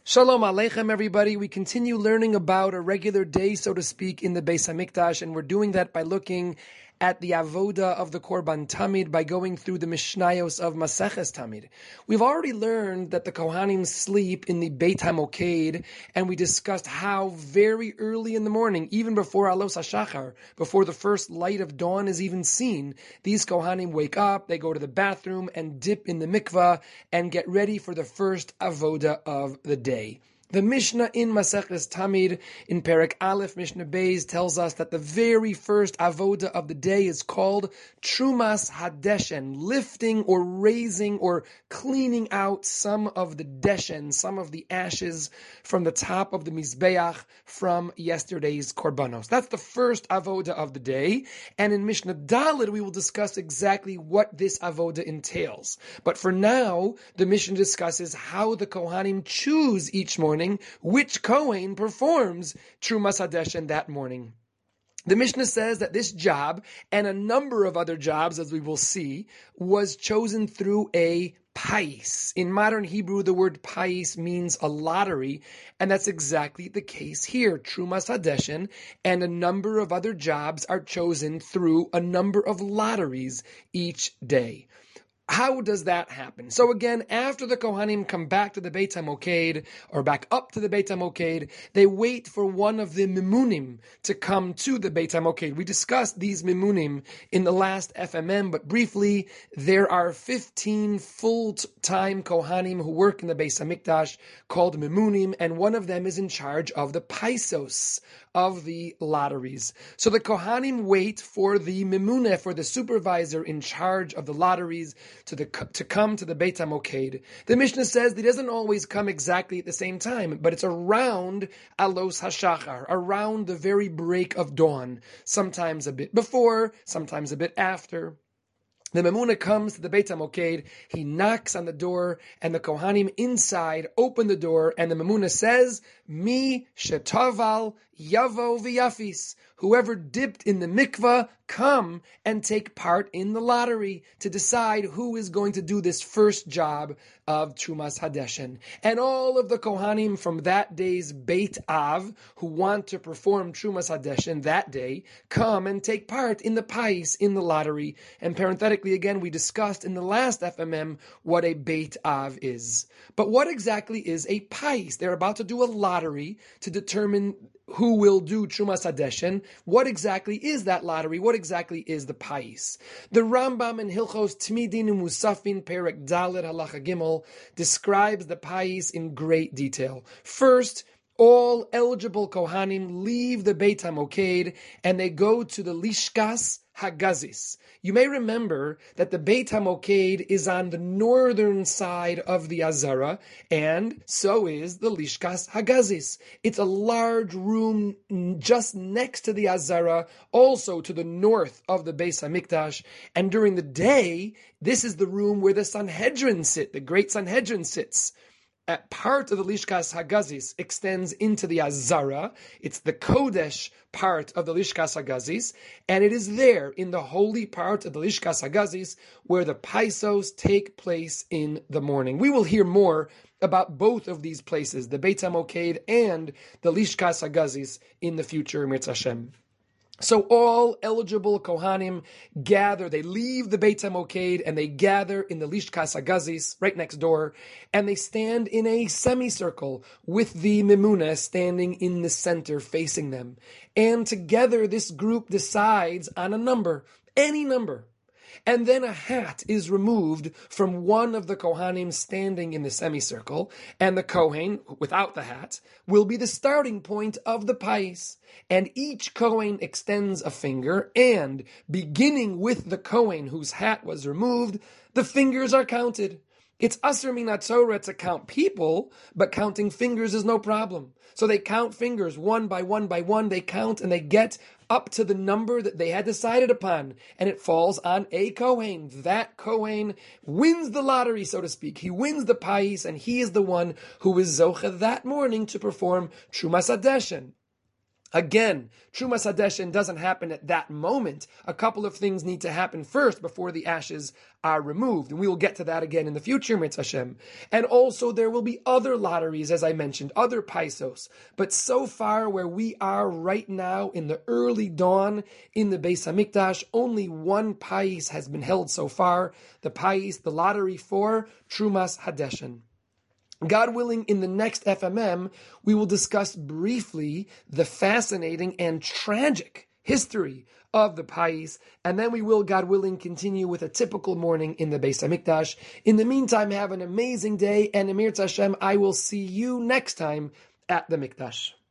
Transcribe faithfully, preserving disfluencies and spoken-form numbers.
Shalom Aleichem, everybody. We continue learning about a regular day, so to speak, in the Beis Hamikdash, and we're doing that by looking at the avoda of the Korban Tamid, by going through the Mishnayos of Maseches Tamid. We've already learned that the Kohanim sleep in the Beit HaMoked, and we discussed how very early in the morning, even before Alos HaShachar, before the first light of dawn is even seen, these Kohanim wake up, they go to the bathroom and dip in the mikvah and get ready for the first avoda of the day. The Mishnah in Maseches Tamid, in Perek Aleph, Mishnah Beis, tells us that the very first avoda of the day is called Trumas Hadeshen, lifting or raising or cleaning out some of the deshen, some of the ashes from the top of the Mizbeach from yesterday's Korbanos. That's the first avoda of the day, and in Mishnah Daled we will discuss exactly what this avoda entails. But for now, the Mishnah discusses how the Kohanim choose each morning which Kohen performs Trumas Hadeshen that morning. The Mishnah says that this job, and a number of other jobs, as we will see, was chosen through a pais. In modern Hebrew, the word pais means a lottery, and that's exactly the case here. Trumas Hadeshen and a number of other jobs are chosen through a number of lotteries each day. How does that happen? So again, after the Kohanim come back to the Beit HaMoked, or back up to the Beit HaMoked, they wait for one of the Mimunim to come to the Beit HaMoked. We discussed these Mimunim in the last F M M, but briefly, there are fifteen full-time Kohanim who work in the Beis HaMikdash called Mimunim, and one of them is in charge of the Paisos, of the lotteries. So the Kohanim wait for the Mimune, for the supervisor in charge of the lotteries, to the to come to the Beit HaMoked. The Mishnah says that he doesn't always come exactly at the same time, but it's around Alos HaShachar, around the very break of dawn, sometimes a bit before, sometimes a bit after. The Memuna comes to the Beit HaMoked, he knocks on the door, and the Kohanim inside open the door, and the Memuna says, Mi shetaval yavo v'yafis. Whoever dipped in the mikvah, come and take part in the lottery to decide who is going to do this first job of Trumas Hadeshen. And all of the Kohanim from that day's Beit Av, who want to perform Trumas Hadeshen that day, come and take part in the pais, in the lottery. And parenthetically, again, we discussed in the last F M M what a Beit Av is. But what exactly is a pais? They're about to do a lottery to determine who will do Trumas Hadeshen. What exactly is that lottery? What exactly is the pais? The Rambam in Hilchos Tmidin Umusafin Perek Dalet Halacha Gimel describes the pais in great detail. First, all eligible Kohanim leave the Beit HaMoked and they go to the Lishkas Hagazis. You may remember that the Beit HaMoked is on the northern side of the Azara, and so is the Lishkas Hagazis. It's a large room just next to the Azara, also to the north of the Beis HaMikdash, and during the day, this is the room where the Sanhedrin sit, the great Sanhedrin sits. Uh, part of the Lishkas Hagazis extends into the Azara. It's the Kodesh part of the Lishkas Hagazis, and it is there in the holy part of the Lishkas Hagazis where the Paisos take place in the morning. We will hear more about both of these places, the Beit HaMoked and the Lishkas Hagazis, in the future, Mirz Hashem. So all eligible Kohanim gather, they leave the Beit HaMoked and they gather in the Lishkas Hagazis, right next door, and they stand in a semicircle with the Memuna standing in the center facing them. And together this group decides on a number, any number. And then a hat is removed from one of the Kohanim standing in the semicircle, and the Kohen, without the hat, will be the starting point of the pais. And each Kohen extends a finger, and beginning with the Kohen whose hat was removed, the fingers are counted. It's Asr Min HaTorah to count people, but counting fingers is no problem. So they count fingers one by one by one, they count and they get up to the number that they had decided upon, and it falls on a Kohen. That Kohen wins the lottery, so to speak. He wins the pais, and he is the one who is zocha that morning to perform Trumas Hadeshen. Again, Trumas Hadeshin doesn't happen at that moment. A couple of things need to happen first before the ashes are removed. And we will get to that again in the future, Mitzvah Hashem. And also there will be other lotteries, as I mentioned, other paisos. But so far, where we are right now in the early dawn in the Beis Hamikdash, only one pais has been held so far. The pais, the lottery for Trumas Hadeshin. God willing, in the next F M M, we will discuss briefly the fascinating and tragic history of the pais, and then we will, God willing, continue with a typical morning in the Beis Hamikdash. In the meantime, have an amazing day, and Emir Hashem, I will see you next time at the Mikdash.